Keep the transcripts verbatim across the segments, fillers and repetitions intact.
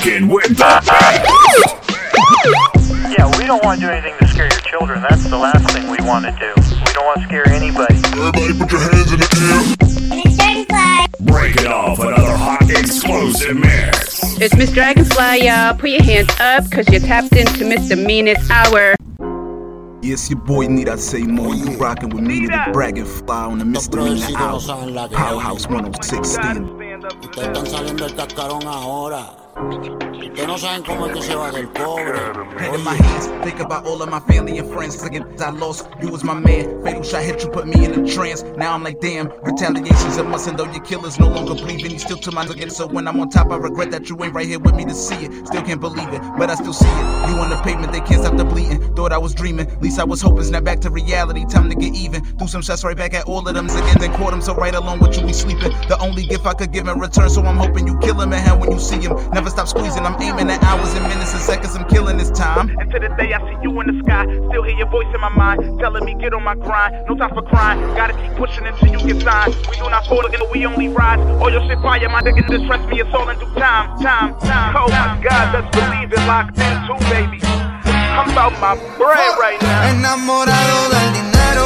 Rockin' with the best. Yeah, we don't want to do anything to scare your children. That's the last thing we want to do. We don't want to scare anybody. Everybody put your hands in the air. Break it off, another hot exclusive mix. It's Miss Dragonfly, y'all. Put your hands up, cause you're tapped into Mister Meanest Hour. Yes, your boy need I say more. You rockin' with me to the Dragonfly on the Mister Meanest Hour. Powerhouse one oh six. Ustedes están saliendo del cascarón ahora. Ustedes no saben cómo es que se va del cobre. Head in my hands, think about all of my family and friends. Again, I lost, you was my man. Fatal shot hit you, put me in a trance. Now I'm like, damn, retaliation's a must. And though your killer's no longer breathing, you still to my again. So when I'm on top, I regret that you ain't right here with me to see it. Still can't believe it, but I still see it. You on the pavement, they can't stop the bleeding. Thought I was dreaming, least I was hoping. Snap back to reality, time to get even. Threw some shots right back at all of them again, then caught them. So right along with you, we sleeping. The only gift I could give in return, so I'm hoping you kill him in hell when you see him. Never stop squeezing, I'm aiming at hours and minutes and seconds, I'm killing this time. And to the day I see you in the sky, still hear your voice in my mind, telling me get on my grind, no time for crying, gotta keep pushing until you get signed. We do not fall again, we only rise, all your shit fire, my nigga distress me, it's all in due time, time, time. Oh my God, let's believe it, locked in too, baby. I'm about my bread right now. Enamorado del dinero.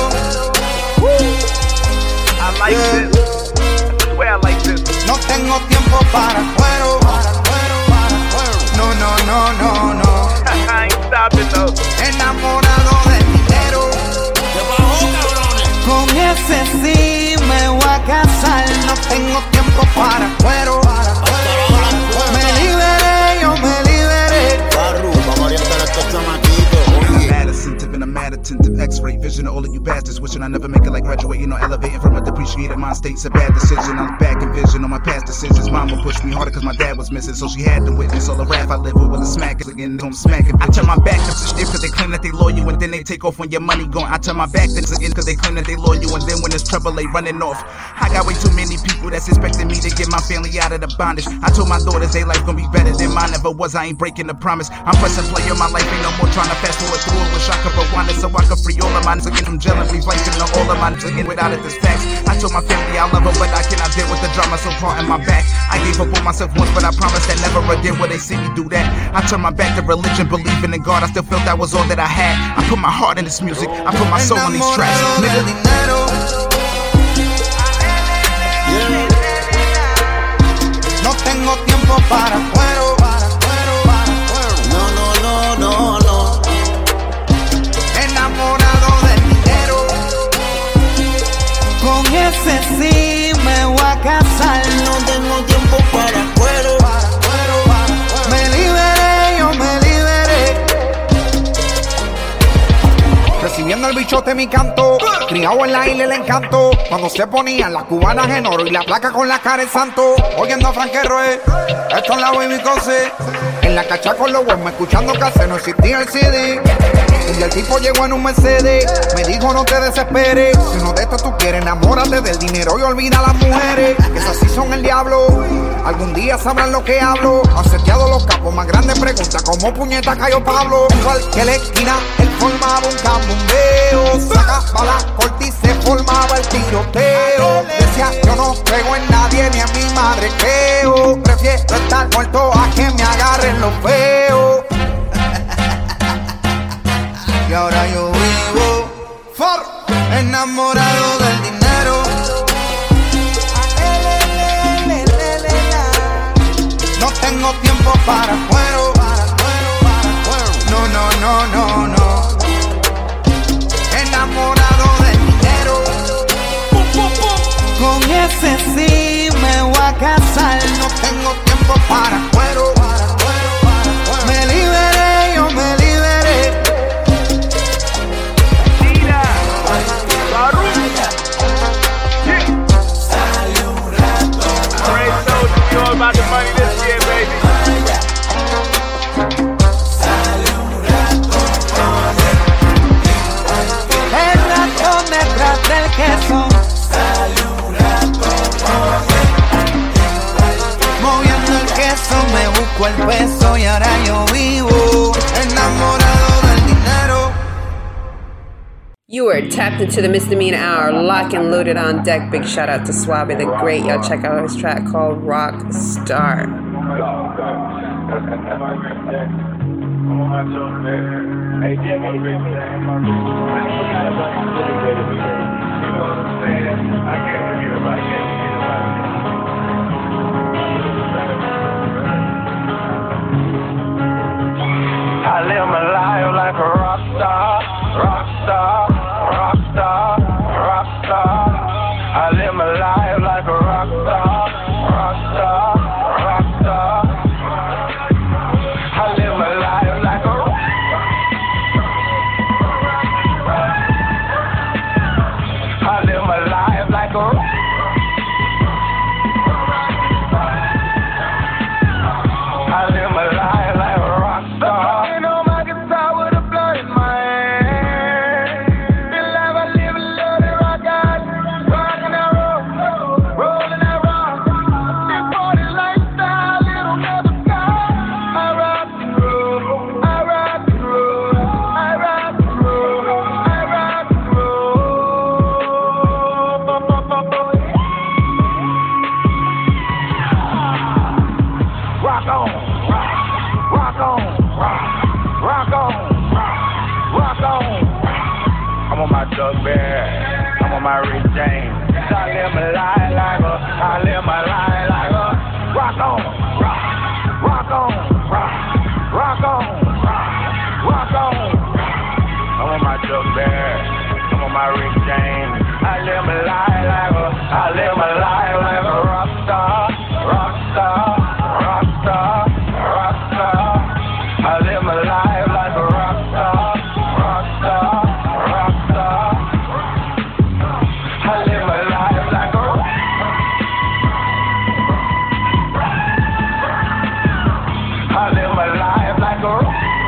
I like yeah. this, I swear I like this. No tengo tiempo para cuero. No, no, no, no, no. I ain't stopping though. Enamorado del dinero. Con ese sí me voy a casar. No tengo tiempo para cuero. Me liberé, yo me liberé. Vamos a orientar a estos chamaquitos. Mad attentive and a mad attentive X-ray vision of all of you bastards. Wishing I never make it like graduating or elevating from a depreciated mind state's a bad decision. I'm back in vision on my past decisions. Mama pushed me harder cause my dad was missing, so she had to witness all the wrath I live with. With a smack it again, don't smack it. I turn my back to this shit cause they claim that they loyal and then they take off when your money gone. I turn my back to this again cause they claim that they loyal and then when there's trouble they running off. I got way too many people that's expecting me to get my family out of the bondage. I told my daughters they life gonna be better than mine ever was. I ain't breaking the promise. I'm pressing play on my life, ain't no more trying to fast forward through it. Wish I could rewind it so I could free all of mine again from jail and breathe life into all of mine again without it this facts. I told my family I love her but I cannot deal with the drama so far in my back. I gave up on myself once but I promised that never again will they see me do that. I turned my back to religion, believing in God. I still felt that was all that I had. I put my heart in this music, I put my soul in these tracks. Nigga. Yeah. No tengo tiempo para cuero. No, no, no, no, no. Enamorado del dinero. Con ese sí me voy a casar. No tengo tiempo para cuero. Me liberé, yo me liberé. Recibiendo el bichote mi canto, criado en la isla el encanto. Cuando se ponían las cubanas en oro y la placa con la cara en santo. Oyendo a Frankie Roe, esto es la baby cose. En la cacha con los huevos, escuchando case, no existía el C D. Y el tipo llegó en un Mercedes, me dijo no te desesperes. Si uno de estos tú quieres, enamórate del dinero y olvida a las mujeres. Que esas sí son el diablo, algún día sabrán lo que hablo. Han seteado los capos, más grandes preguntas, ¿cómo puñeta cayó Pablo? En cualquier esquina, él formaba un cambumbeo. Sacaba la corte y se formaba el tiroteo. Decía, yo no creo en nadie ni en mi madre creo. Prefiero estar muerto a que me agarren los feos. Y ahora yo vivo for, enamorado del dinero. No tengo tiempo para cuero. No, no, no, no, no. Enamorado del dinero. Con ese sí me voy a casar. No tengo tiempo para cuero. Me liberé, yo me liberé. About the money this year, baby. El ratón detrás del queso. Moviendo el queso me busco el peso y ahora yo vivo enamorado del dinero. You are tapped into the Misdemeanor Hour, lock and loaded on deck. Big shout out to Suave the Great. Y'all check out his track called Rock Star. I live my life like a rock star, rock star, rock star, rock star. I live my life like a rock star, rock star, rock star. I live my life like a I live my life like a I live my life like a rock star. Doug Bear, I'm on my Rick James. I live my life like a, I live my life like a rock on, rock, rock on, rock, rock on, rock, rock on. I'm on my Doug Bear, I'm on my Rick James. I live my life like a, I live my life like a rock star, rock star, rock star, rock star. I live my life like a rock star, rock star. I live my life like a I live my life like a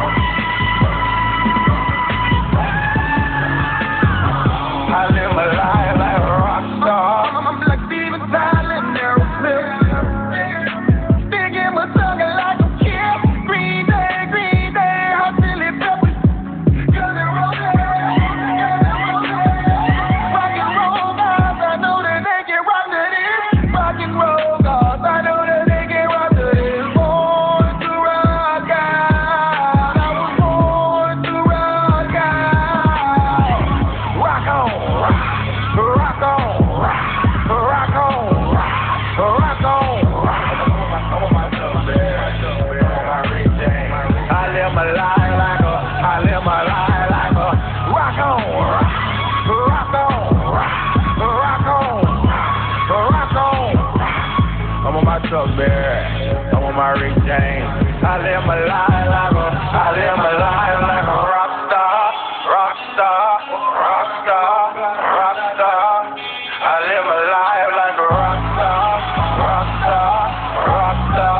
I live my life like a rock star. I'm like Steven Tyler and Aerosmith. Sticking my tongue like a kid. Green Day, Green Day, hot chili peppers. Guns N' Roses, Guns N' Roses. Rock and roll guys, I know that they can rock to this. Rock and roll guys, I know that they can rock to this. Born to rock out, I was born to rock out. Rock on, rock, rock on, rock, rock on, rock, rock on, rock. I'm on my Doug Bear, my Rick James. I live my life like a, I live my life like a rock on, rock, rock on, rock, rock on, rock on. I'm on my Doug Bear, I'm on my Rick James. I live my life like a, I live my life like a rock star, rock star, rock star, rock star. I live my life like a rock star, rock star, rock star.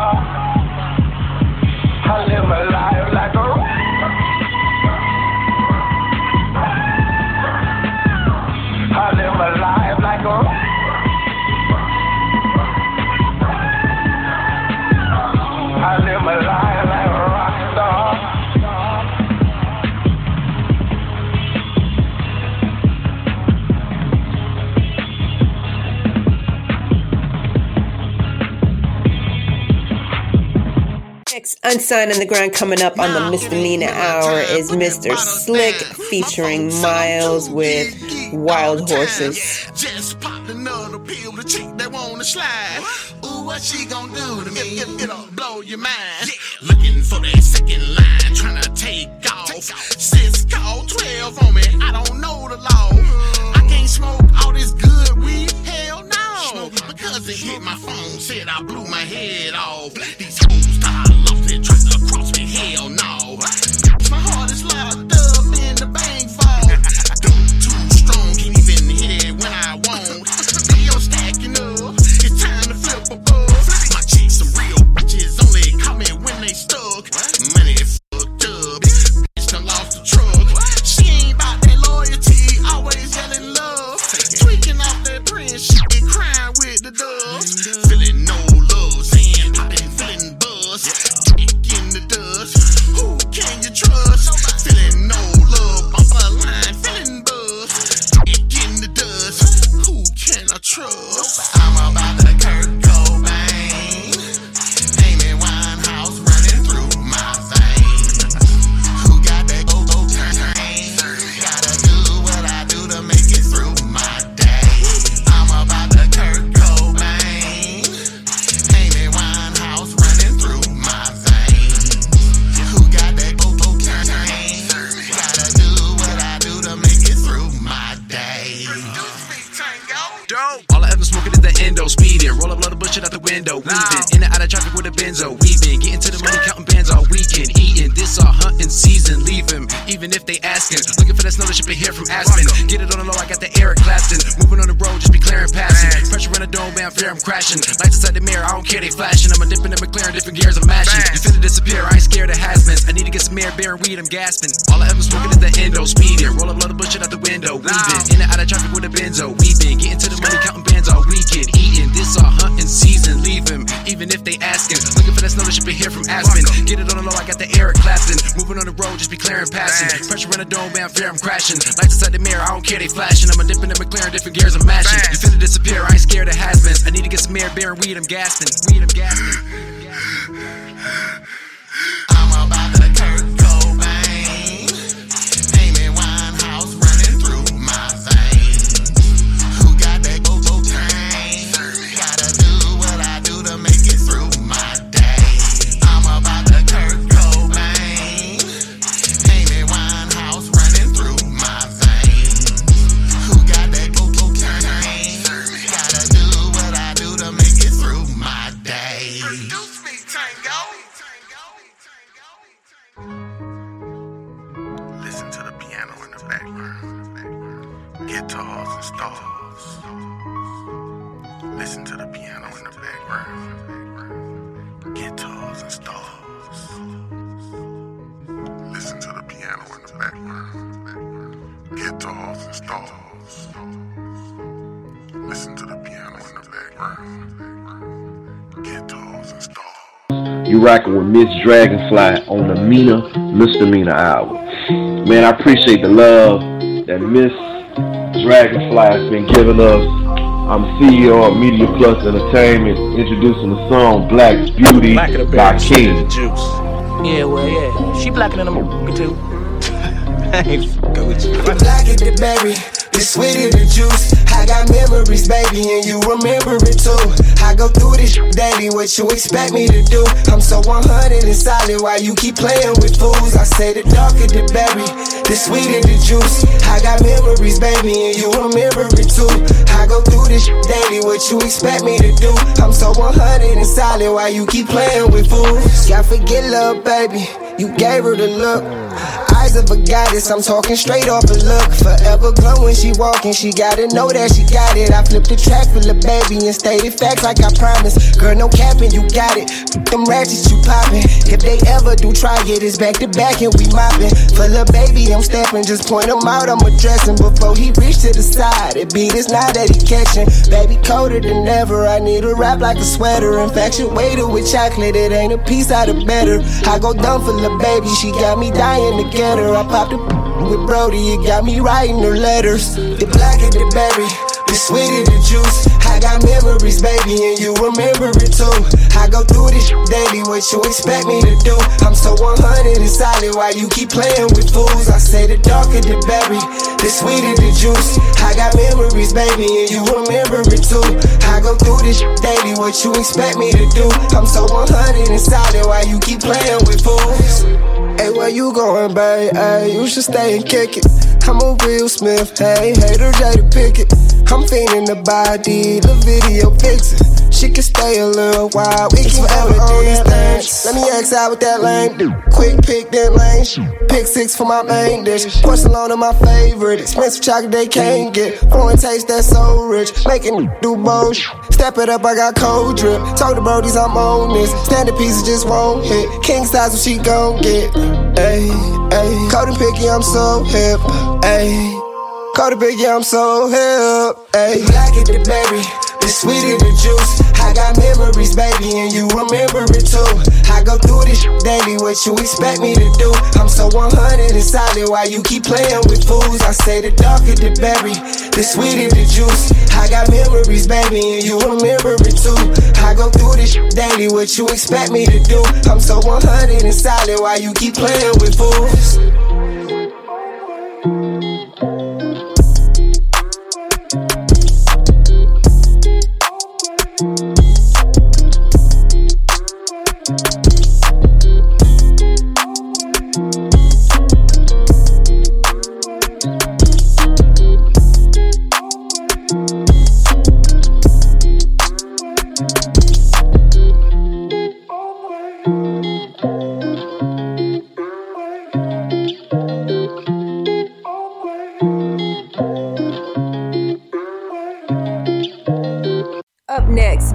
I live my life like a I live my life like a I live my life like a rock star. Next, Unsigned Underground coming up on the Misdemeanor Hour is Mister Slick featuring Miles with Wild Horses. Just popped another pill with a chick that wanna slide. Ooh, what she gon' do to me? It, it, it'll blow your mind. Yeah. Looking for that second line, trying to take off. Sis called twelve on me, I don't know the law. I can't smoke all this good weed, hell no. My cousin hit my phone, said I blew my head off. These hoes thought I lost it, tried to cross me, hell no. My heart is locked up in the bank vault. Too strong, can't even hit it when I want. Bill stacking up, it's time to flip a bug. My chicks some real bitches, only call me when they stuck. Money fucked up, bitch done lost the truck. She ain't about that loyalty, always yelling love. Tweaking off that prince shit, crying with the doves. Feeling no love, saying poppin', feeling Dope. All I ever smoking is that endo, speeding. Roll up, load the bullshit out the window. Weaving in and out of traffic with a benzo. Weaving, getting to the money, counting bands all weekend. Eating, this all hunting season. Leave him, even if they asking. Looking for that snow that ship here from Aspen. Get it on the low, I got the Eric Clapton. Moving on the road, just be clearing passing. Pressure in the dome, man, fair, I'm crashing. Lights inside the mirror, I don't care, they flashing. I'm a dipping in McLaren, different gears, I'm mashing. You finna disappear, I ain't scared of has-beens. I need to get some air, bearing weed, I'm gasping. All I ever smoking is that endo, speeding. Roll up, load the bullshit out the window. Weaving, in and out of traffic with a benzo. Weaving, getting to the money, counting bands all weekend. Eating, this all hunting season. Leave him, even if they asking. Looking for that snow that ship here from Aspen. Get it on the low, I got the Eric Clapton. Moving on the road, just be clearing passing. Pressure in the dome, man, fair, I'm crashing. Lights inside the mirror, I don't care, they flashing. I'm a dipping in McLaren, different gears, I'm mashing. You finna disappear, I ain't scared of has-beens. I need to get some air, bearing weed, I'm gasping. Weed, I'm gasping. I'm about to Kurt Cobain. Amy Winehouse running through my veins. Who got that go-go train? Gotta do what I do to make it through my day. I'm about to Kurt Cobain. Amy Winehouse running through my veins. Who got that go-go train? Gotta do what I do to make it through my day. Produce me, Tango. Listen to the piano in the background. Guitars and stars. Listen to the piano in the background. Guitars and stars. Listen to the piano in the background. Guitars and stars. Listen to the piano in the background. Guitars and stars. You rocking with Miss Dragonfly on the Mina Misdemeanor Hour. Man, I appreciate the love that Miss Dragonfly has been giving us. I'm C E O of Media Plus Entertainment, introducing the song Black Beauty by King. Yeah, well, yeah. She blacker than a motherfucker, too. Go with you. The black is the berry, the sweet is the juice. I got memories, baby, and you remember it too. I go through this daily, what you expect me to do? I'm so one hundred and solid, why you keep playing with fools? I say the darker the berry, the sweeter the juice. I got memories, baby, and you remember it too. I go through this daily, what you expect me to do? I'm so one hundred and solid, why you keep playing with fools? Can't forget love, baby, you gave her the look. Eyes of a goddess, I'm talking straight off a look. Forever glow when she walking, she gotta know that she got it. I flipped the track for the baby and stated facts like I promised. Girl, no capping, you got it. Them ratchets you popping. If they ever do try it, it's back to back and we mopping. For the baby, I'm stepping, just point him out, I'm addressing. Before he reach to the side, it beat is now that he catching. Baby, colder than ever, I need a wrap like a sweater. Infatuated with chocolate, it ain't a piece out of better. I go dumb for the baby, she got me dying to get her. I popped a with Brody, it got me writing her letters. The black is the berry, the sweet is the juice. I got memories, baby, and you remember it too. I go through this daily, what you expect me to do? I'm so one hundred and solid, why you keep playing with fools? I say the darker the berry, the sweeter the juice. I got memories, baby, and you remember it too. I go through this daily, what you expect me to do? I'm so one hundred and solid, why you keep playing with fools? Hey, where you going, babe? Hey, you should stay and kick it. I'm a Will Smith, hey, hater Jada Pickett. I'm feeling the body, the video fixin'. She can stay a little while, we can forever on this thing. Let me X out with that lame. Quick pick that lane. Pick six for my main dish. Porcelain on my favorite. Expensive chocolate they can't get. Foreign taste that's so rich. Making do both. Step it up, I got cold drip. Told the brodies I'm on this. Standard pieces just won't hit. King size what she gon' get. Ayy, ayy. Cold and picky, I'm so hip. Ayy. Cold and picky, I'm so hip. Ayy. Black is the berry, the sweet is the juice. I got memories, baby, and you remember it too. I go through this daily, what you expect me to do? I'm so one hundred and solid, why you keep playing with fools? I say the darker the berry, the sweeter the juice. I got memories, baby, and you remember it too. I go through this daily, what you expect me to do? I'm so one hundred and solid, why you keep playing with fools?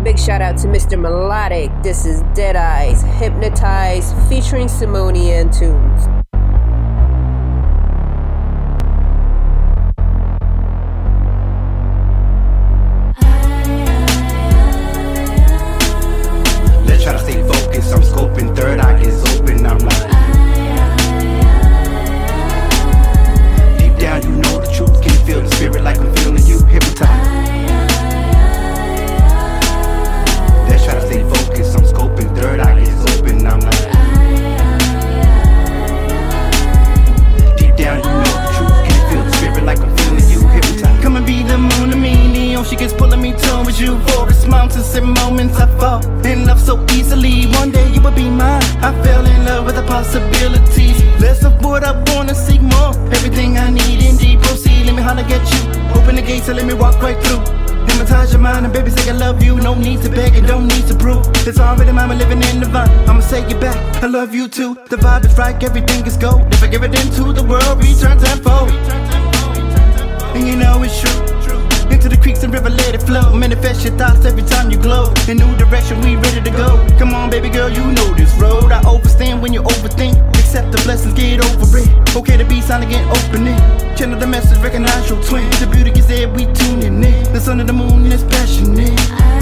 Big shout out to Mister Melodic. This is Dead Eyes, Hypnotize, featuring Simonian Tunes. Let's try to stay focused. I'm scoping, third eye is open. I'm like, deep down, you know the truth. Can you feel the spirit like I'm feeling you? Hypnotize. Let's try to stay focused. I'm scoping, third eye is open. I'm like, deep down, you know the truth. Can you feel the spirit like I'm feeling you? Hypnotize. Come and be the moon to me, Neon. She gets pulling me to with you. Forest mountains and moments I fall in love so easily. One day you will be mine. I fell in love with the possibilities. Less of what I wanna see, more. Everything I need in deep. Proceed, let me holler get you. Open the gates and let me walk right through. Hypnotize your mind and baby say I love you. No need to beg and don't need to prove. It's already mine, I'm living in the vine. I'ma say it back, I love you too. The vibe is right, everything is gold. If I give it into the world, return tenfold. And you know it's true. Into the creeks and river, let it flow. Manifest your thoughts every time you glow. In new direction, we ready to go. Come on, baby girl, you know this road. I overstand when you overthink. Accept the blessings, get over it. Okay to be silent, get open it. Channel the message, recognize your twin. The beauty is there, we tuning in. The sun and the moon is passionate.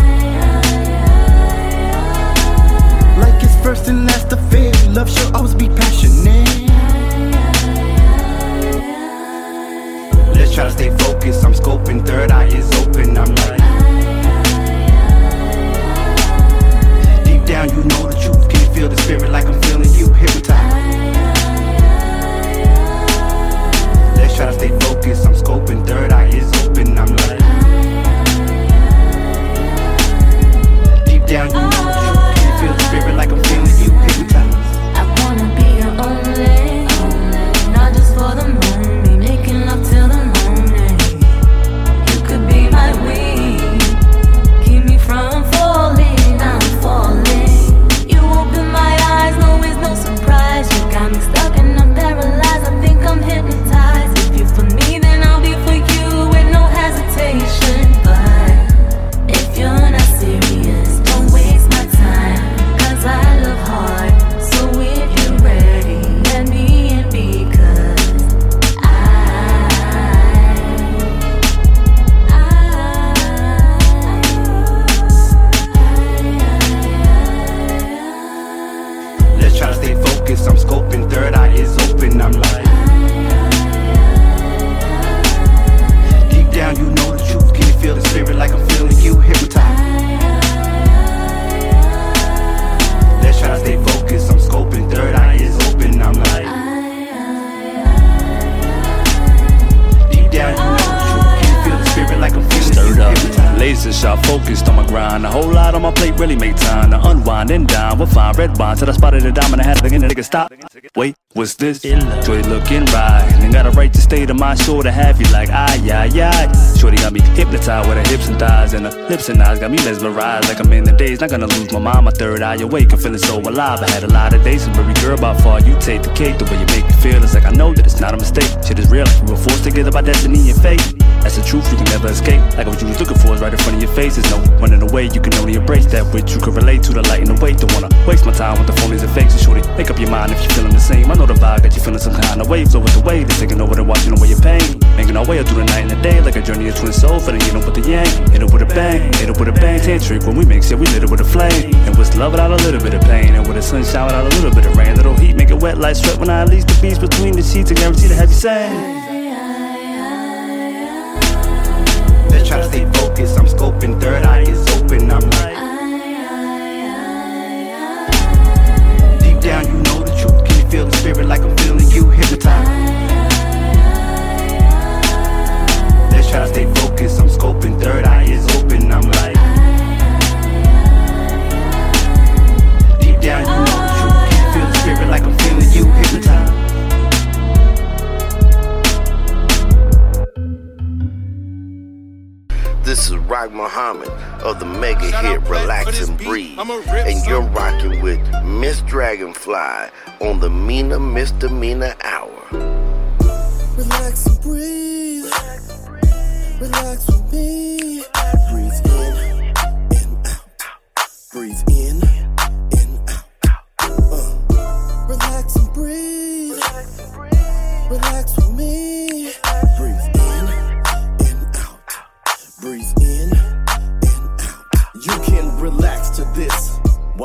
Like it's first and last affair. Love shall always be passionate. Let's try to stay focused. I'm scoping, third eye is open. I'm like, deep down, you know the truth. Can you feel the spirit like I'm feeling you? Hypnotize. Let's try to stay focused. I'm scoping, third eye is open. I'm like, deep down, you know the truth. Can you feel the spirit like I'm feeling you? Hypnotize. I wanna be your only, not just for the moment, making love till the morning. You could be my wing, keep me from falling. I'm falling. You open my eyes, no it's no surprise. You got me stuck and I'm paralyzed. I think I'm hypnotized. If you're for me, then I'll be for you with no hesitation. But if you're not serious, don't waste my time, 'cause I love hard. So if you're ready, let me in, because I, I, Let's try to stay focused. I'm scoping, third eye is open. I'm like, deep down, you know the truth. Can you feel the spirit like I'm feeling you? Hypnotize. Let's try to stay focused. I'm scoping, third eye is open. I'm like, deep down, you know the truth. Can you feel the spirit like I'm feeling Stirred you? up, Hypnotize. laser sharp, focused on my grind. A whole lot on my plate, really make time to unwind and dine. We'll find red wine till I spotted a diamond. I had to get a nigga stop. Wait, what's this? Shorty looking right, and got a right to stay to my sure to have you like aye, aye, aye. Shorty got me hypnotized with her hips and thighs, and her lips and eyes got me mesmerized like I'm in the days. Not gonna lose my mind, my third eye awake, I'm feeling so alive. I had a lot of days, so baby girl, by far you take the cake. The way you make me feel, it's like I know that it's not a mistake. Shit is real, like we were forced together by destiny and fate. That's the truth, you can never escape. Like what you was looking for is right in front of your face. There's no running away, you can only embrace that which you can relate to. The light and the weight, don't wanna waste my time with the phonies and fakes. So shorty, make up your mind if you're feeling the same. I know the vibe got you feeling some kind of waves over the way. They're taking over and watching away your pain. Making our way up through the night and the day, like a journey of twin souls. Finna hit 'em with the yang, hit it with a bang, hit it with a bang. Tantric when we mix it, we lit it with a flame. And what's love without a little bit of pain? And with the sunshine without a little bit of rain. Little heat make it wet like sweat when I unleash the beast between the sheets. I guarantee to have you saying, let's try to stay focused. I'm scoping, third eye is open. I'm like, deep down, you know the truth. Can you feel the spirit like I'm feeling you? Hypnotize. Let's try to stay focused. I'm scoping, third eye is open. I'm like, deep down, you know the truth. Can you feel the spirit like I'm feeling you? Hypnotize. This is Rock Muhammad of the mega hit Relax and Breathe, and you're rocking with Miss Dragonfly on the Mina Misdemeanor Hour. Relax and breathe. Relax with me. Breathe in and out.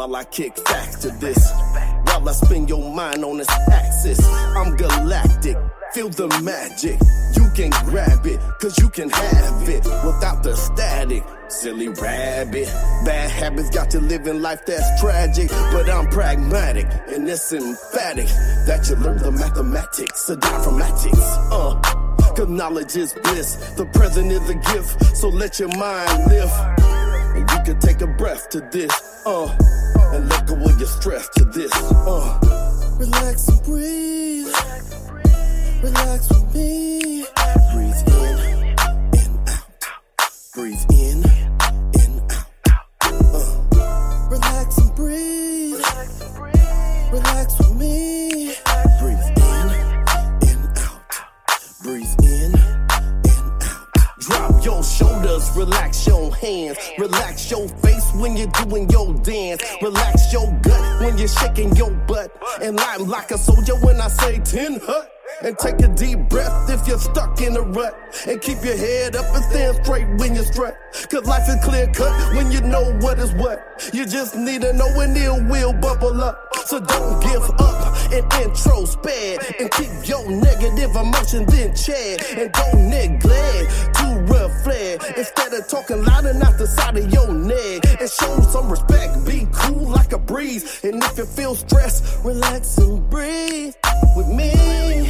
while I kick facts to this. While I spin your mind on its axis, I'm galactic. Feel the magic. You can grab it, cause you can have it without the static. Silly rabbit. Bad habits got you living life that's tragic. But I'm pragmatic, and it's emphatic that you learn the mathematics of diaphragmatics. Uh, cause knowledge is bliss. The present is a gift, so let your mind live. And you can take a breath to this. Uh, and let go of your stress to this. Uh. Relax and breathe. Relax with me. Breathe in and out. Breathe in and out. Uh. Relax and breathe. Relax with me. Breathe in and out. Breathe in and out. Drop your shoulders, relax your hands. Relax your face when you're doing your dance. Relax your gut when you're shaking your butt. And I'm like a soldier when I say ten hut. And take a deep breath if you're stuck in a rut. And keep your head up and stand straight when you strut. Cause life is clear cut when you know what is what. You just need to know when it will bubble up. So don't give up and introspect. And keep your negative emotions in check. And don't neglect to reflect. Instead of talking loud and out the side of your neck. And show some respect, be cool like a breeze. And if you feel stressed, relax and breathe with me.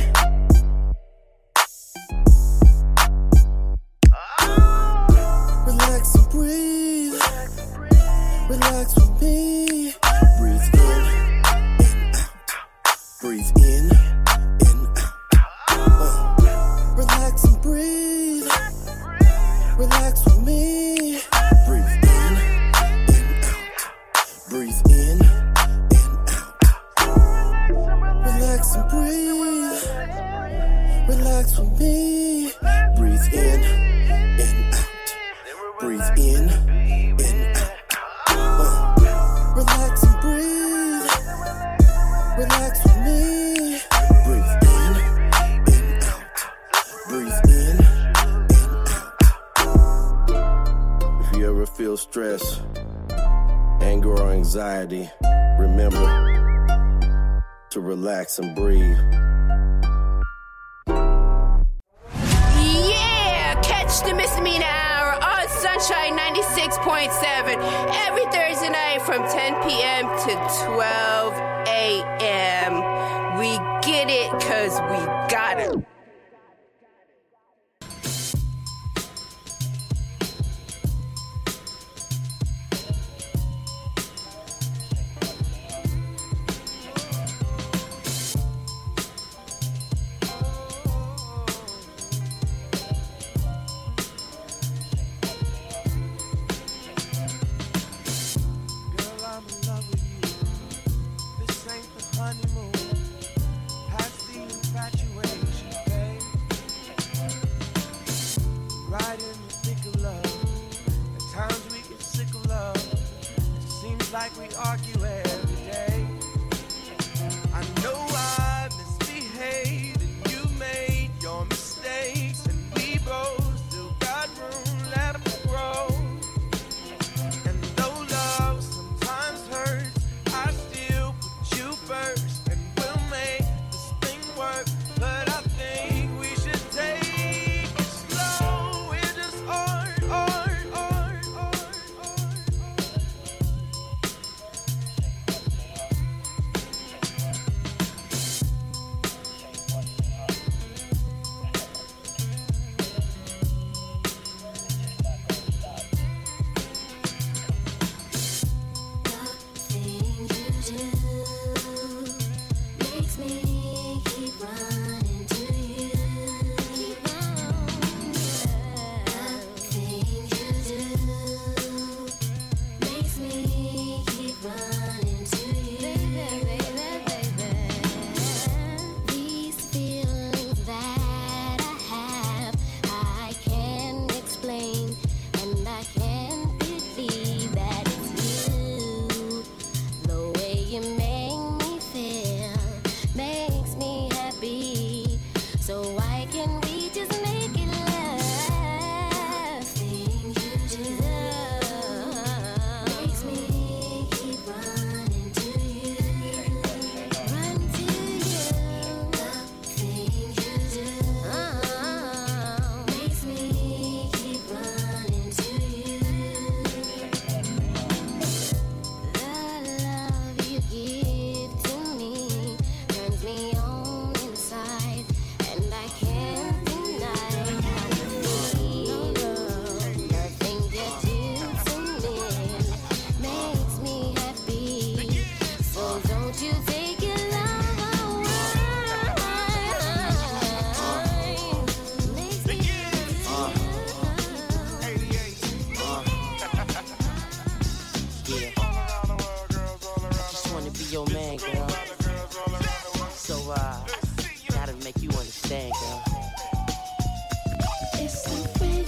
Relax and breathe. Relax with me. Breathe in and out. Breathe in and out. Uh. Relax and breathe. Relax with me. Breathe in and out. Breathe in and out. Relax and breathe. Relax with me. Breathe in and out. Breathe in and out. Uh. Relax and breathe. Relax with me. Breathe in and out. Breathe in and out. If you ever feel stress, anger, or anxiety, remember to relax and breathe. Yeah! Catch the Misdemeanor Hour on Sunshine ninety-six point seven every Thursday night from ten p.m. to twelve a.m. We get it because we got it. Like we argue every day. I know I misbehaved and you made your mistakes, and we both still got room left to grow. And though love sometimes hurts, I still put you first, and we'll make this thing work. But I think we should take it slow. We're just art, art, art, art, art, art.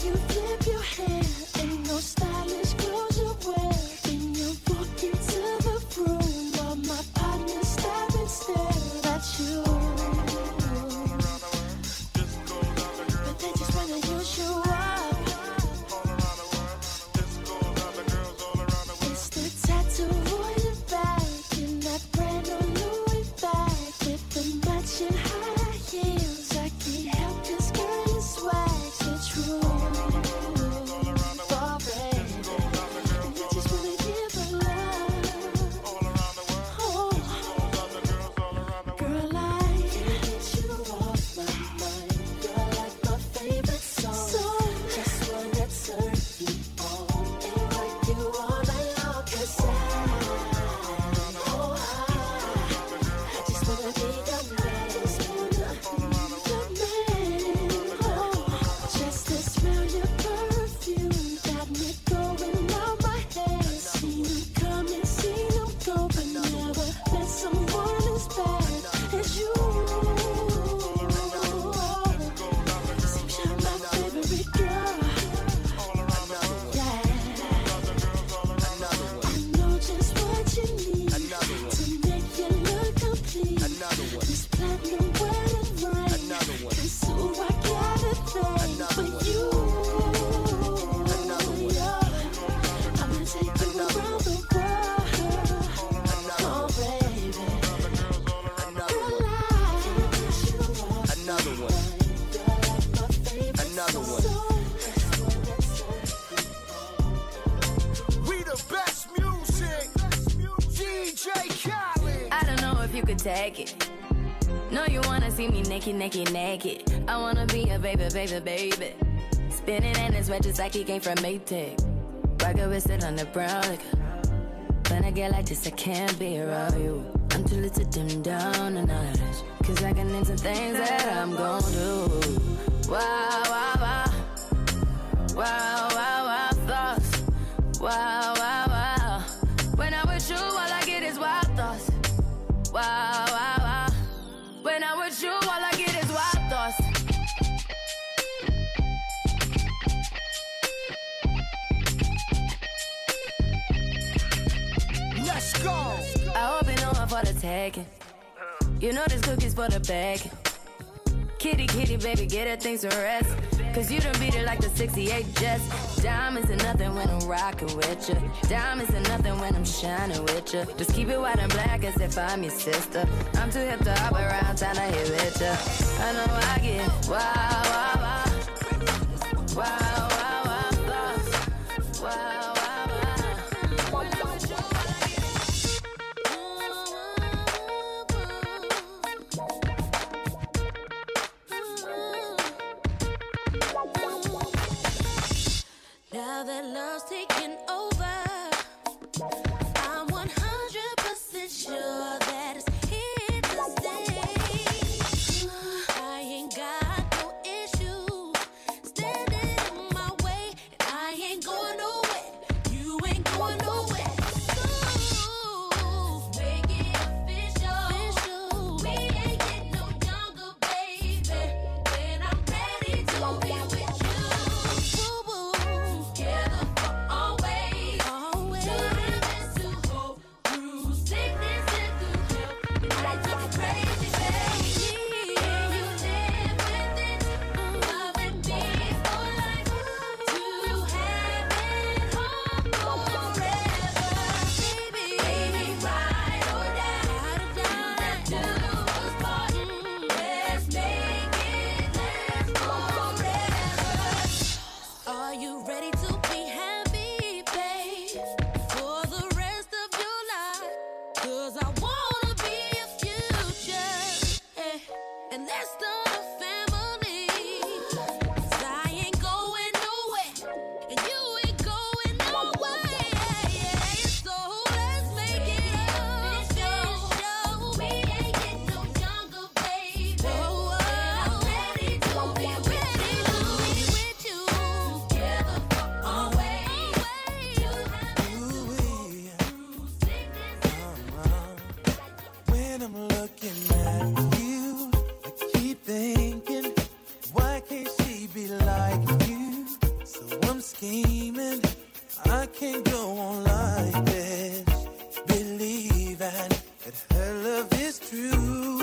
you flip your hair and those stylish clothes you wear. When you walk into the room, all my partners stop and stare at you. But they just wanna use you up. It's the tattoo on your back and that brand new Louis bag with the matching high heels. I can't help this girl, your swag's the truth. Oh, baby, and I just wanna give her love. Oh, girl, I can't get you off my mind. You're like my favorite song. So just wanna turn you on and rock you all night long. 'Cause I, oh, I, I just wanna be your man. Just wanna be your man. Oh, just to smell your perfume got me going out my head. Seen him come and seen him go, but never met someone as bad as you. Seems you're my favorite girl. Yeah, I know just what you need to make you look complete. This platinum wedding ring, 'cause ooh, I got a thing for you. Yeah, I'ma take you around the world. Oh, baby, girl, I can't get you off. Another one. You're like my favorite Another one. song. We the best music. D J Khaled. I don't know if you could take it. No, you wanna see me naked, naked, naked. I wanna be a baby, baby, baby. Spinning in his red just like he came from Maytag. Rocket with it on the brown liquor. When I get like this, I can't be around you. I'm too little to dim down the night. 'Cause I can into things that I'm gon' do. Wow, wow, wow. Wow, wow, wow, thoughts. Wow, wow, wow. When I'm with you, all I get is wild thoughts. Wow, wow, wow. When I'm with you, all I get is wild thoughts. Let's go. I hope you know I'm for the taking. You know this cookie's for the bag. Kitty, kitty, baby, get her things to rest. 'Cause you done beat it like the sixty-eight Jets. Diamonds are nothing when I'm rockin' with ya. Diamonds are nothing when I'm shining with ya. Just keep it white and black as if I'm your sister. I'm too hip to hop around, time to hit with ya. I know I get wow, wow, wow. Wow, wow, wow, thoughts. Wow, wow, wow. When I'm with you, all I get is now that love's taking over, I'm one hundred percent sure that it's here to stay. I ain't got no issue standing in my way, and I ain't going nowhere. You ain't going nowhere. So make it official. We ain't getting no younger, baby. When I'm ready to be with you. Together for always. scheming. I can't go on like this. Believing that her love is true.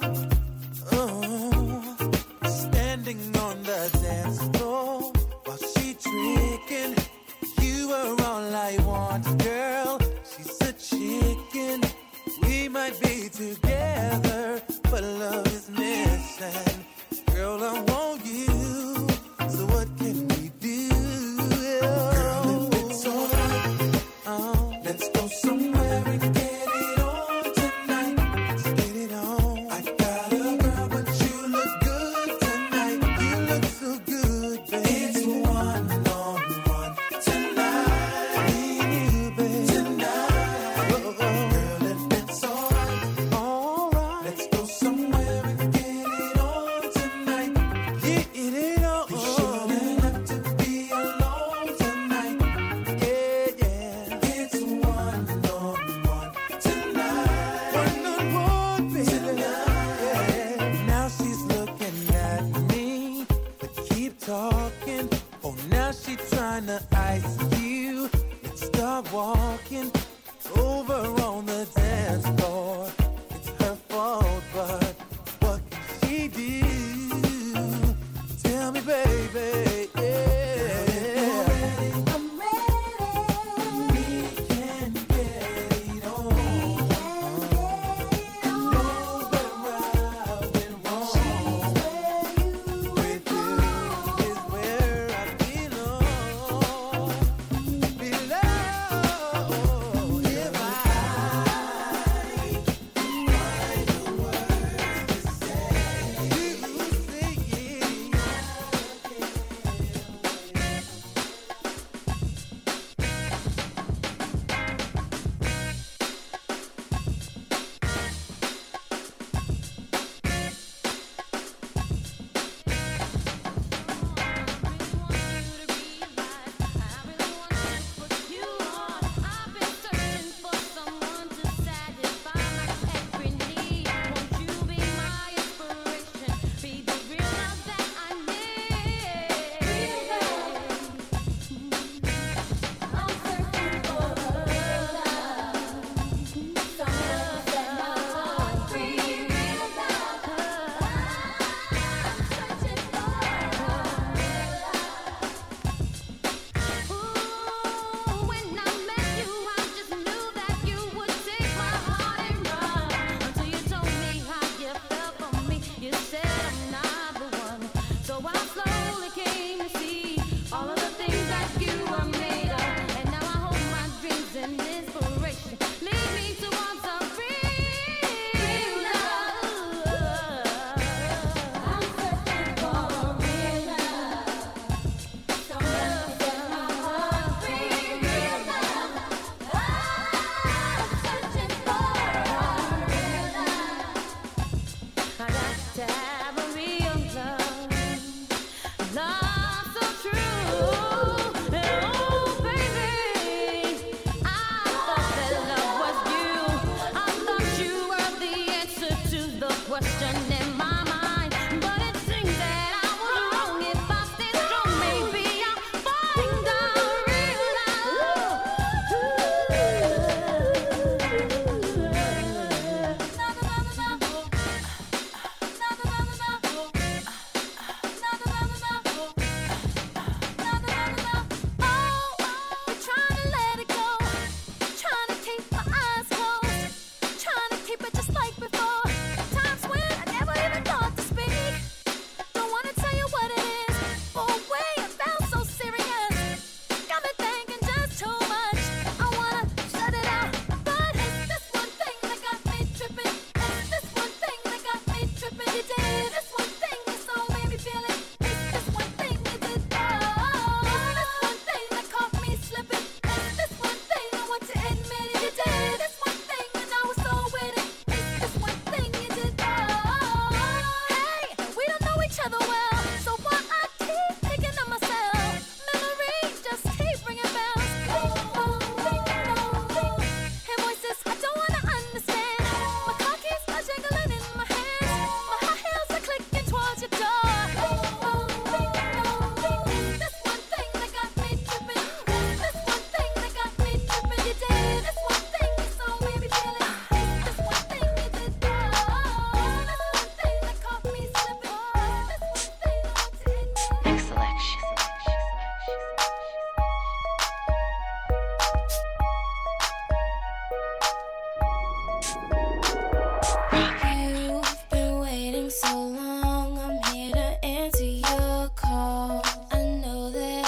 Oh, standing on the dance floor while she tricking. You are all I want, girl. She's a chicken. We might be together, but love is missing. Girl, I want you. So what can we do? Girl, if it's alright, oh, let's go somewhere and get it on tonight. Let's get it on. I got a girl, but you look good tonight. You look so good, baby. It's one on one tonight. Me and you, baby. Tonight. Oh, oh. Girl, if it's alright, alright, let's go somewhere and get it on tonight. Get it on. We shouldn't have to be alone tonight. Yeah, yeah. It's one on one tonight. One on one, baby. Tonight. Yeah. Now she's looking at me, but keep talking. Oh, now she trying to ice you. Let's start walking over on the dance floor. It's her fault, but what can she do? Tell me, baby. Yeah. I'm ready. We can get it on. Know where I've been wrong. With you is where I belong. Below, if I write the word,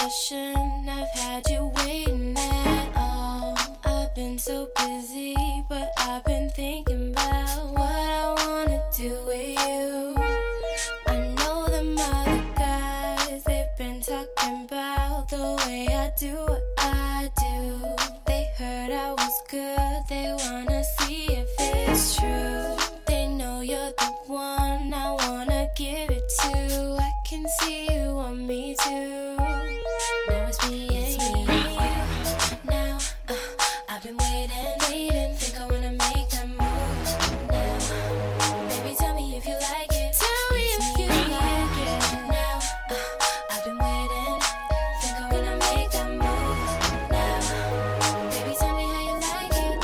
confession. I've had you waiting at all. I've been so busy, but I've been thinking about what I wanna do with you. I know them other guys, they've been talking about the way I do what I do. They heard I was good, they wanna see if it's true. They know you're the one I wanna give it to. I can see you want me too. Now it's me and you. Now uh, I've been waiting, waiting. Think I wanna make that move now. Baby, tell me if you like it. Tell me if you like it. Now uh, I've been waiting. Think I wanna make that move now. Baby, tell me how you like it.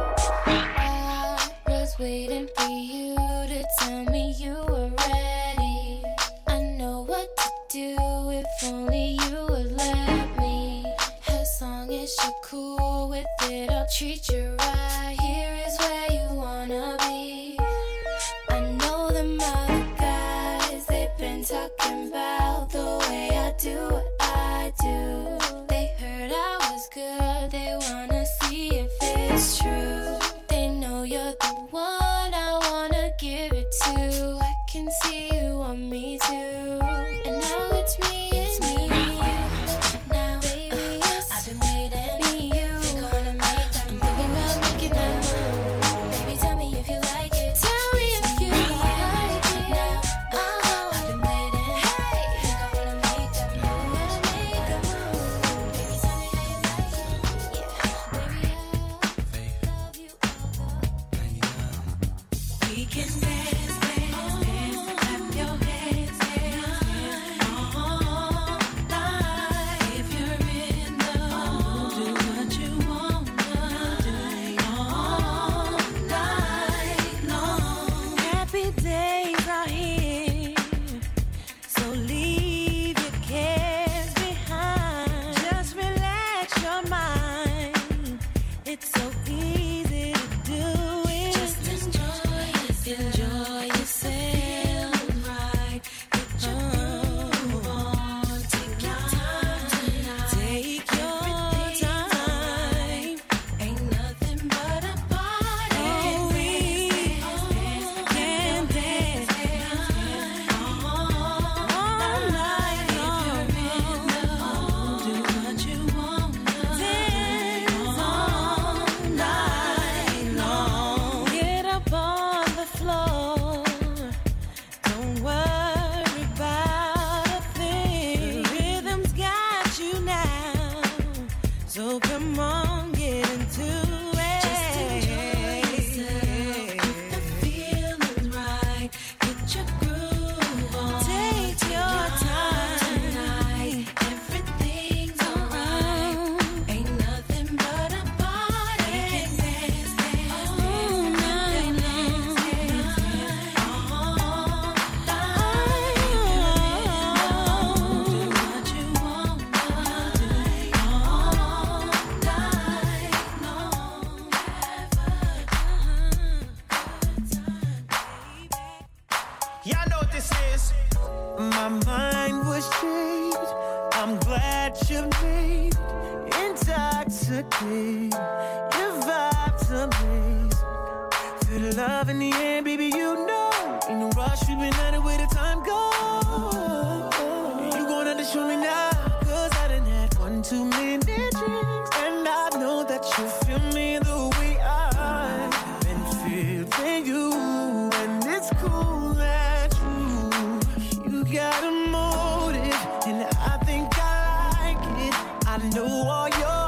I was waiting for you to tell me you were ready. I know what to do if only you would let me. As long as you're cool with it, I'll treat you right. Here is where you wanna be. I know them other guys, they've been talking about the way I do what I do. They heard I was good, they wanna see if it's true. They know you're the one I wanna give it to. I can see you want me too. And now it's me and me. Now, baby, yes. I've been waiting. Me, you. Think I wanna make that move. I'm thinking about making that move. Baby, tell me if you like it. Tell me if you like it. Now, uh-huh. I've been waiting. Hey, think I wanna make that move. Wanna make that move. Baby, tell me how you like it. Yeah, baby, I love you all the. We can dance, dance, dance. Clap your hands, hands, hands. All night. If you're in the mood, do what you wanna do. All night long. Happy days are here, so leave your cares behind. Just relax your mind. It's so easy to do it. Just enjoy yourself. Enjoy yourself, right? Get your groove on. Take your time tonight. Take your time. Ain't nothing but a party. Oh, we can dance all night long. Do what you wanna. Dance all night long. Get up on the floor. Don't worry about a thing. The rhythm's got you now. So come on, get into it. Just enjoy yourself. If the feeling's right, get your groove on. Take your time tonight. Everything's alright. Ain't nothing but a party. We can dance, dance, all night long. All night long. Do what you wanna do. All night long. Y'all know what this is. My mind was changed. I'm glad you made intoxicated. Your vibe's amazing. Feel the love in the air, baby. You know, ain't no rush. We've been at it where the time goes. You gonna have to show me now, 'cause I done had one too many drinks, and I know that you feel me the way I've been feeling you, and it's cool that you you got a motive, and I think I like it. I know all your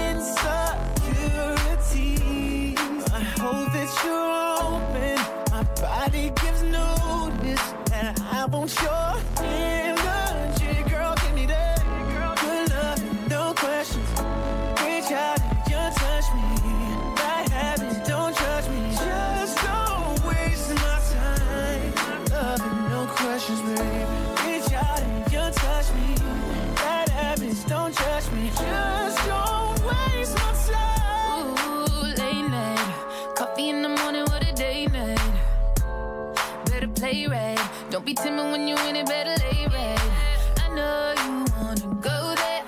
insecurities. I hope that you're open. My body gives notice that I want your energy. Girl, give me that good love, no questions. Reach out and you touch me. Bad habits, don't judge me. Just don't waste my time. Love and no questions, babe. Reach out and you touch me. Bad habits, don't judge me. Just don't waste my time. Ooh, late night. Coffee in the morning, what a day night. Better play right. Don't be timid when you in it, better lay right. I know you wanna go there.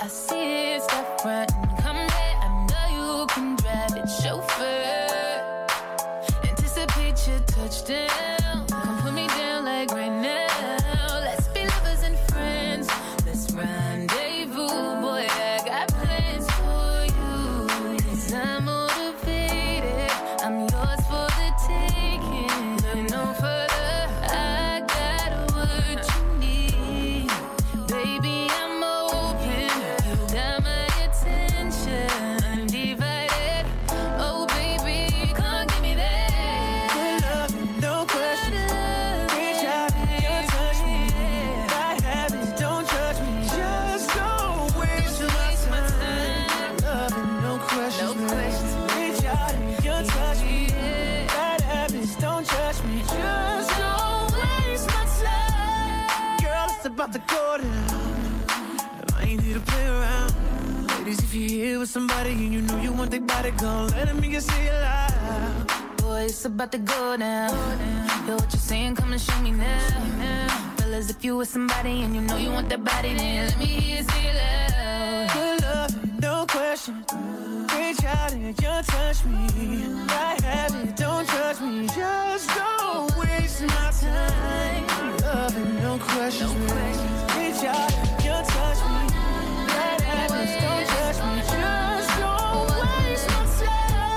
to play around. Ladies, if you're here with somebody and you know you want their body gone, let me get say it loud. Boy, it's about to go down. Yo, what you saying? Come and show me now. Fellas, if you with somebody and you know you want that body, then let me hear you say it loud. Good love, no question. Reach out and you touch me. I have it, don't trust me. Just don't waste my time. Love it, no questions. Reach out and you touch me. I have it, don't touch me. Just don't waste my time.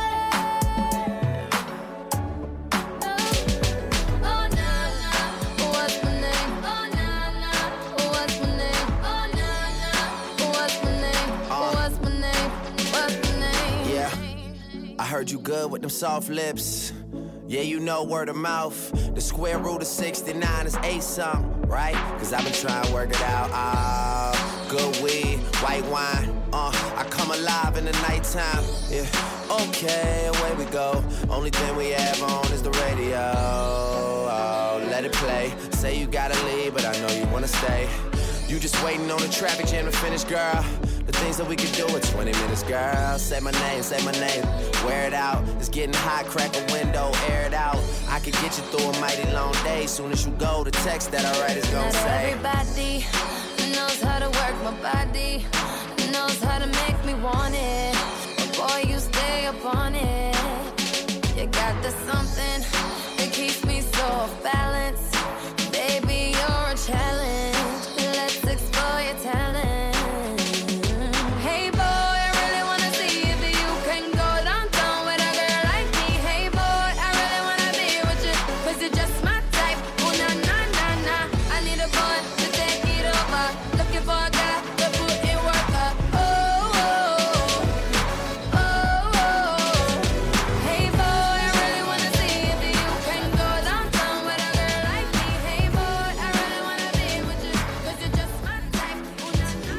I heard you good with them soft lips. Yeah, you know word of mouth. The square root of sixty-nine is eight something, right? Cause I've been trying to work it out. Ah, good weed, white wine. Uh, I come alive in the nighttime. Yeah, okay, away we go. Only thing we have on is the radio. Oh, let it play. Say you gotta leave, but I know you wanna stay. You just waiting on the traffic jam to finish, girl. The things that we can do in twenty minutes, girl. Say my name, say my name. Wear it out. It's getting hot, crack a window, air it out. I could get you through a mighty long day. Soon as you go, the text that I write is gonna Not say. everybody knows how to work my body, knows how to make me want it. But boy, you stay up on it. You got the something that keeps me so off balance. Baby, you're a challenge. Let's explore your talent. Hey boy, I really wanna see if you can go downtown with a girl like me. Hey boy, I really wanna be with you, cause you're just my type. Oh na na na na, I need a boy to take it over. Looking for a guy to put in work. Uh, oh, oh, oh, oh. Hey boy, I really wanna see if you can go downtown with a girl like me. Hey boy, I really wanna be with you, cause you're just my type. Oh na na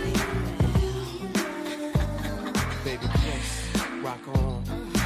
na. Baby, yes, rock on.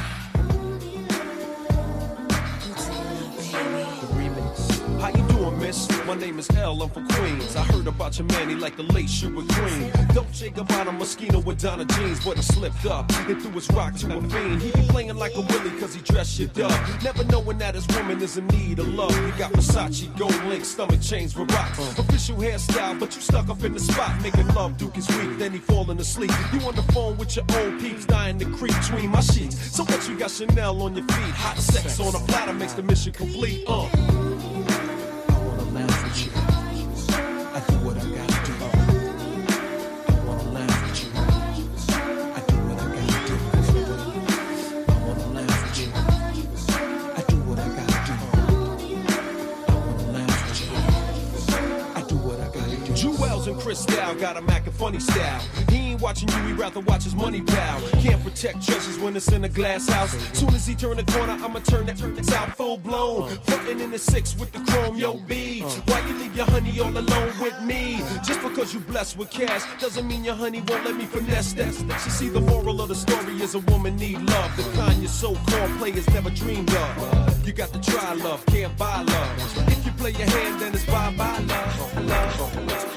The remix. How you doing, miss? My name is L, I'm from Queens. I heard about your man, he like the late sugar green. Dolce Gabbana Moschino with Donna jeans, but he slipped up and threw his rock to a fiend. He be playing like a willy cause he dressed shit up, never knowing that his woman is in need of love. You got Versace, gold link, stomach chains with rocks. Official hairstyle, but you stuck up in the spot. Making love, Duke is weak, then he falling asleep. You on the phone with your old peeps, dying to creep between my sheets. So what you got Chanel on your feet? Hot sex on a platter makes the mission complete. Uh. I wanna laugh with you. I do what I gotta do. I wanna laugh with you. I do what I gotta do. I wanna laugh with you. I do what I gotta do. I wanna laugh with you. I do what I gotta do. Jewels and Cristal got a Mac and funny style. He ain't watching you, he rather watch his money pal. Can't protect treasures when it's in a glass house. Soon as he turn the corner, I'ma turn that out full blown. Fucking in the six with the chrome, yo B. Why you leave your honey all alone with me? Just because you blessed with cash doesn't mean your honey won't let me finesse that. She see the moral of the story is a woman need love, the kind your so-called players never dreamed of. You got to try love, can't buy love. If you play your hand, then it's bye-bye love. Love, love.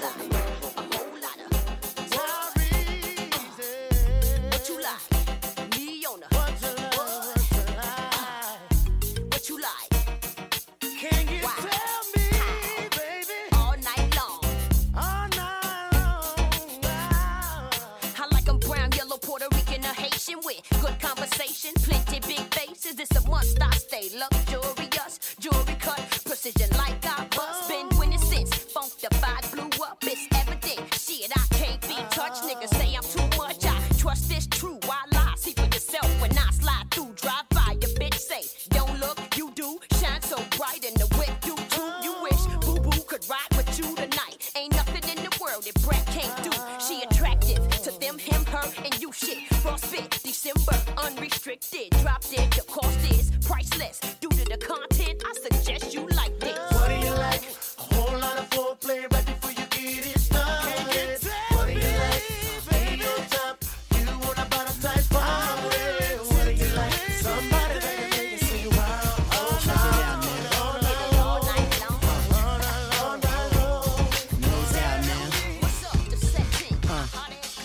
With good conversation, plenty big faces. It's a must. I stay luxurious, jewelry cut, precision like I bust. Been winning since Funkified blew up. It's evident, shit I can't be touched. Niggas say I'm too much. I trust this true. I lie. See for yourself when I slide through. Drive by your bitch say, don't look, you do. Shine so bright in the whip, you too. You wish Boo Boo could ride with you tonight. Ain't nothing in the world that Brett can't do. She attractive to them, him, her, and you shit. Frostbit, December, unrestricted. Drop dead, the cost is priceless. Due to the content, I suggest you like this. What do you like? A whole lot of foreplay right before you get it started. What do you like? Ain't no top. You want a bottom tight power. What do you like? Somebody that can make you sing wow. All night, all night, all night long. All night long, all night long. What's up, the setting? Uh.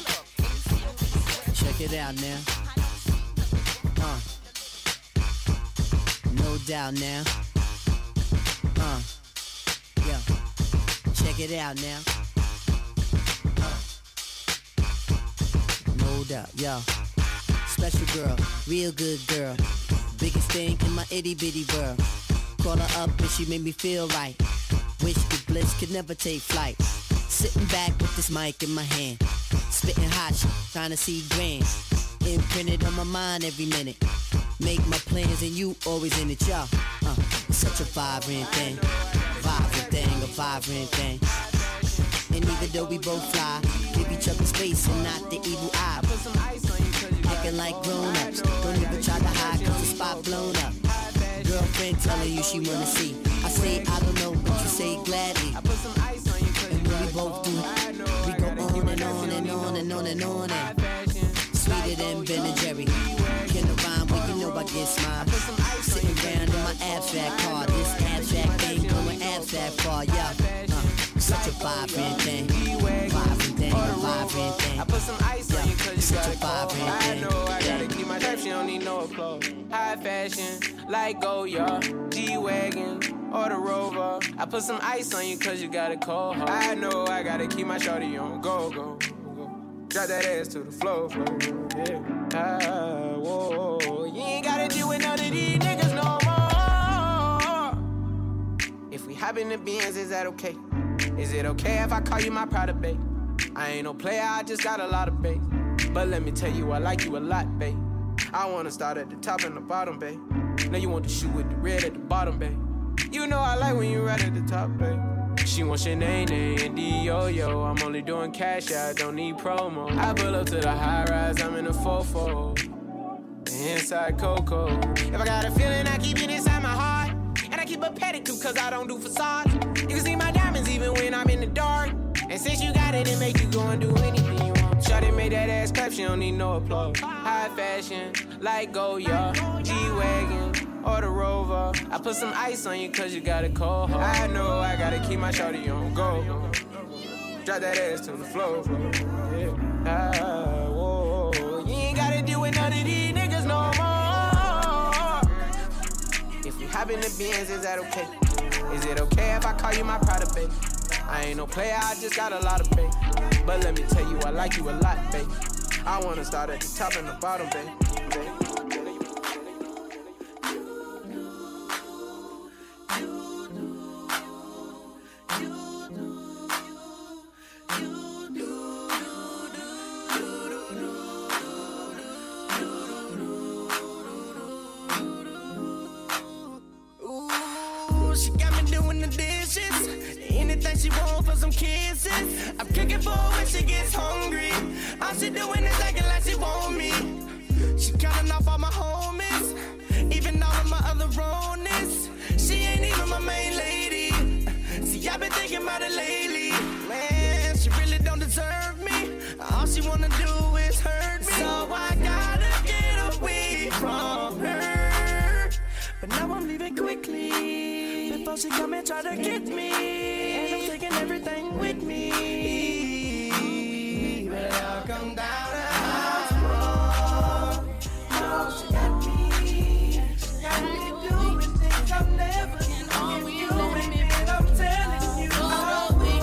Check it out now. Uh. No doubt now. Uh. Yeah. Check it out now. Uh. No doubt, yo. Special girl, real good girl. Biggest thing in my itty bitty world. Call her up and she made me feel right. Wish the bliss could never take flight. Sitting back with this mic in my hand. Spitting hot shit, trying to see grand. Imprinted on my mind every minute. Make my plans and you always in it, y'all. Uh, it's such a vibrant thing. Vibrant thing, a vibrant thing. And even though we both fly, give each other space and not the evil eye. Acting like grown-ups. Don't even try to hide cause the spot blown up. Girlfriend telling you she wanna see. I say I don't know, but you say gladly. And when we both do, we go on and on and on and on and on and sweeter than Ben and Jerry. Can I rhyme when you know I get smile? Sitting down in my abstract car. This abstract thing going abstract far, yeah. Uh, such a vibrant thing. Vibrant thing, a vibrant thing. I put some ice on you cause you such got a vibrant I thing. know I gotta keep my trap, she don't need no applause. High fashion, like Goya, G-Wagon, or the Rover. I put some ice on you cause you got a cold heart. I know I gotta keep my shorty on go, go, go. Drop that ass to the floor, floor, yeah. Ah, whoa, you ain't gotta deal with none of these niggas no more. If we hop in the Benz, is that okay? Is it okay if I call you my pride, babe? I ain't no player, I just got a lot of babe. But let me tell you, I like you a lot, babe. I wanna start at the top and the bottom, babe. Now you want the shoe with the red at the bottom, babe. You know I like when you right at the top, babe. She wants your name, and D-O-Yo. I'm only doing cash, I don't need promo. I pull up to the high rise, I'm in a fofo. Inside Coco. If I got a feeling, I keep it inside my heart. And I keep a pedicure, cause I don't do facades. You can see my diamonds even when I'm in the dark. And since you got it, it make you go and do anything you want. Shawty made that ass clap, she don't need no applause. High fashion, like Goya, G-Wagon, or the Rover. I put some ice on you cause you got a cold heart. I know I gotta keep my shawty on go. Drop that ass to the floor, floor. Yeah. Ah, whoa. You ain't gotta deal with none of these niggas no more. If we hop in the Benz, is that okay? Is it okay if I call you my pride, babe? I ain't no player, I just got a lot of babe. But let me tell you, I like you a lot, babe. I wanna start at the top and the bottom, babe. babe. She got me doing the dishes. Anything she want for some kisses. I'm cooking for her when she gets hungry. All she doing is acting like she want me. She counting off all my homies, even all of my other ronies. She ain't even my main lady. See, I've been thinking about it lately. Man, she really don't deserve me. All she wanna do is hurt me. So I gotta get away from her. But now I'm leaving quickly. Before she come and try to get me, and I'm taking everything with me. But I'll come down to house wrong. No, she got me. She got me doing things I've never done. You and me, and I'm telling you. Oh, baby,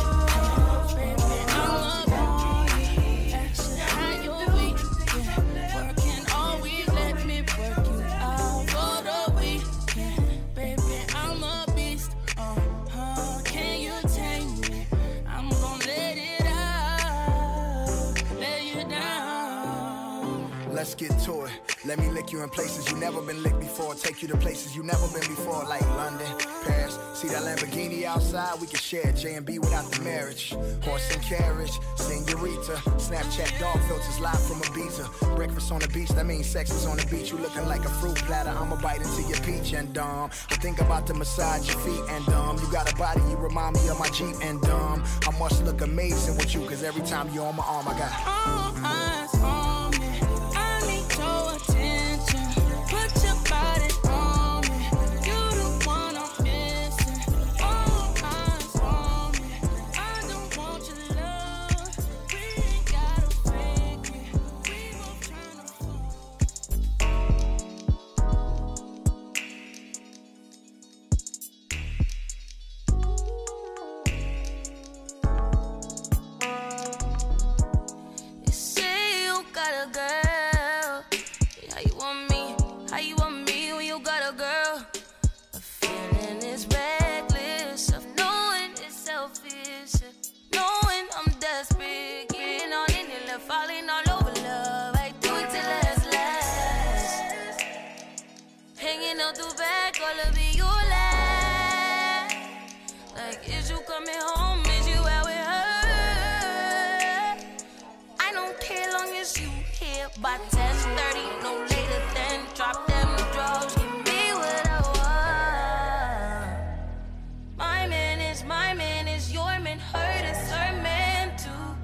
working all week, let me work you out for the weekend. Baby, I'm a beast. Uh-huh. Can you take me? I'm gonna let it out, lay you down. Let's get to it. Let me lick you in places you never been licked before. Take you to places you never been before, like London, Paris. See that Lamborghini outside? We can share J and B without the marriage. Horse and carriage, senorita. Snapchat dog filters live from Ibiza. Breakfast on the beach, that means sex is on the beach. You looking like a fruit platter. I'ma bite into your peach and dumb. I think about to massage your feet and dumb. You got a body, you remind me of my Jeep and dumb. I must look amazing with you, cause every time you're on my arm, I got all eyes on me. I need your attention. Put your body on me. You the one I'm missing. All eyes on me. I don't want your love. We ain't gotta fake it. We both tryna tu ves, gonna be you last. Like, is you coming home? Is you out with her? I don't care long as you here by ten thirty, no later than drop them drugs. Give me what I want. My man is my man is your man, her is her man too.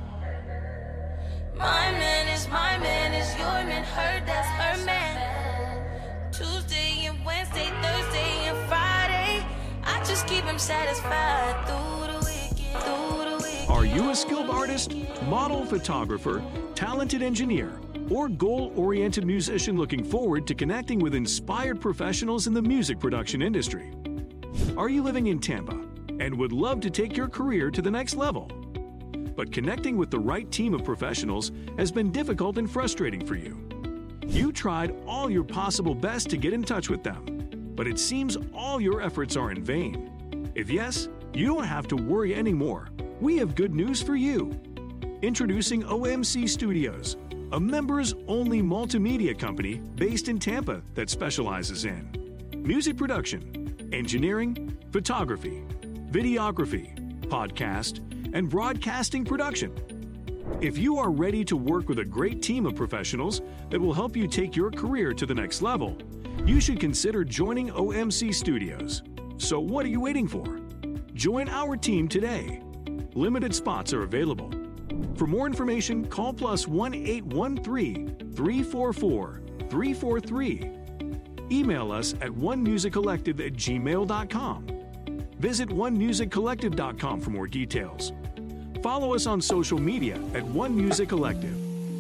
My man is my man is your man, her that's her man. Tuesday and Wednesday, Thursday and Friday, I just keep him satisfied through the weekend, through the weekend. Are you a skilled artist, model, photographer, talented engineer, or goal-oriented musician looking forward to connecting with inspired professionals in the music production industry? Are you living in Tampa and would love to take your career to the next level? But connecting with the right team of professionals has been difficult and frustrating for you. You tried all your possible best to get in touch with them, but it seems all your efforts are in vain. If yes, you don't have to worry anymore. We have good news for you. Introducing O M C Studios, a members-only multimedia company based in Tampa that specializes in music production, engineering, photography, videography, podcast, and broadcasting production. If you are ready to work with a great team of professionals that will help you take your career to the next level, you should consider joining O M C Studios. So what are you waiting for? Join our team today. Limited spots are available. For more information, call plus one eight one three, three four four, three four three. Email us at one music collective at gmail dot com. Visit one music collective dot com for more details. Follow us on social media at One Music Collective.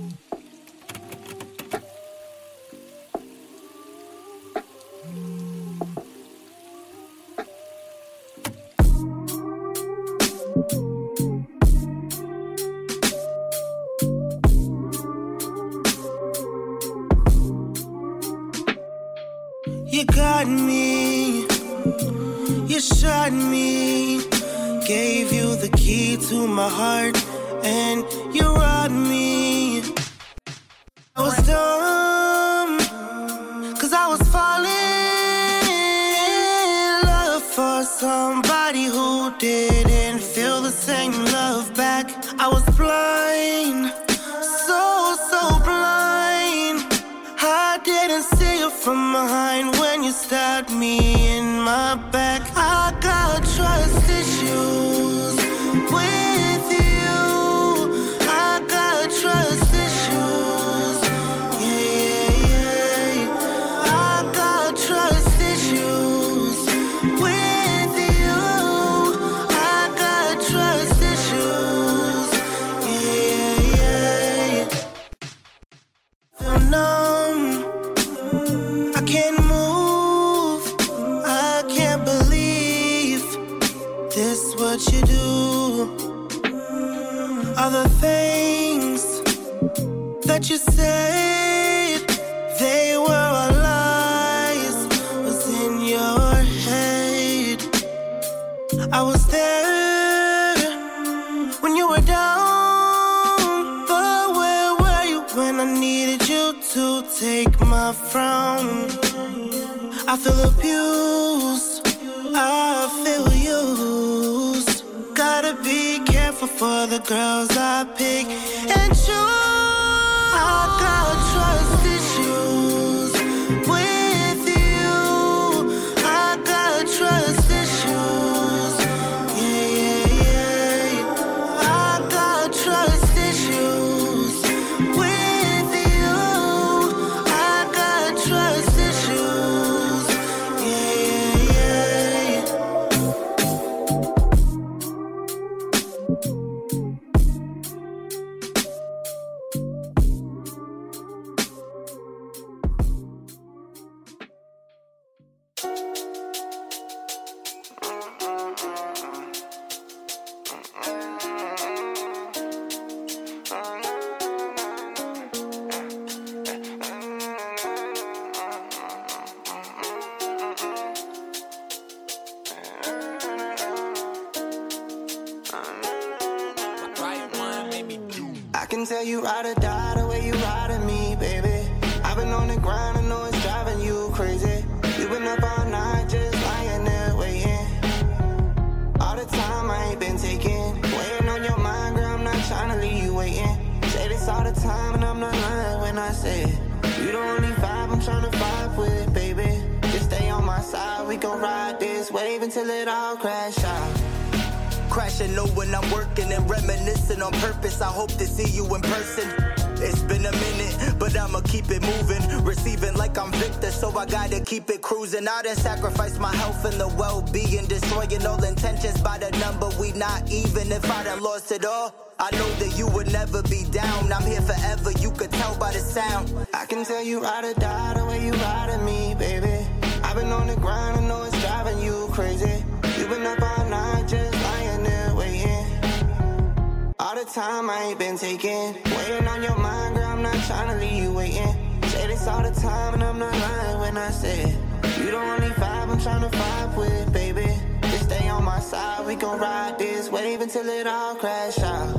You got me, you shot me, gave you the key to my heart, and you robbed me. I was dumb, cause I was falling in love for somebody who didn't feel the same love back. I was blind, so, so blind. I didn't see you from behind when you stabbed me in my back. I got trust issues with you. I got trust issues. Yeah, yeah, yeah. I got trust issues with you. I got trust issues. Yeah, yeah, yeah. Feel numb. I can't move. I can't believe this what you do. All the things that you said, they were all lies, was in your head. I was there when you were down, but where were you when I needed you to take my frown? I feel abused, I feel used. Gotta be careful for the girls I pick and choose. I got trust issues with you. I got trust issues. Yeah, yeah, yeah. I got trust issues with you. I got trust issues. Yeah, yeah, yeah. I can tell you ride or die the way you ride at me, baby. I've been on the grind, I know it's driving you crazy. You been up all the time and I'm not lying when I say it. You the only vibe I'm tryna vibe with, baby. Just stay on my side, we gon' ride this wave until it all crash out. Crashing low when I'm working and reminiscing on purpose. I hope to see you in person. It's been a minute, but I'ma keep it moving. Receiving like I'm Victor, so I gotta keep it cruising. I done sacrifice my health and the well-being, destroying all intentions by the number. We not even if I done lost it all. I know that you would never be down. I'm here forever, you could tell by the sound. I can tell you ride or die the way you riding me, baby. I've been on the grind, I know it's driving you crazy. You been up all night just lying there waiting. All the time I ain't been taking. Waiting on your mind, girl, I'm not tryna leave you waiting. Say this all the time and I'm not lying when I say it. You the only vibe I'm tryna vibe with, baby. Just stay on my side, we gon' ride this wave until it all crash out.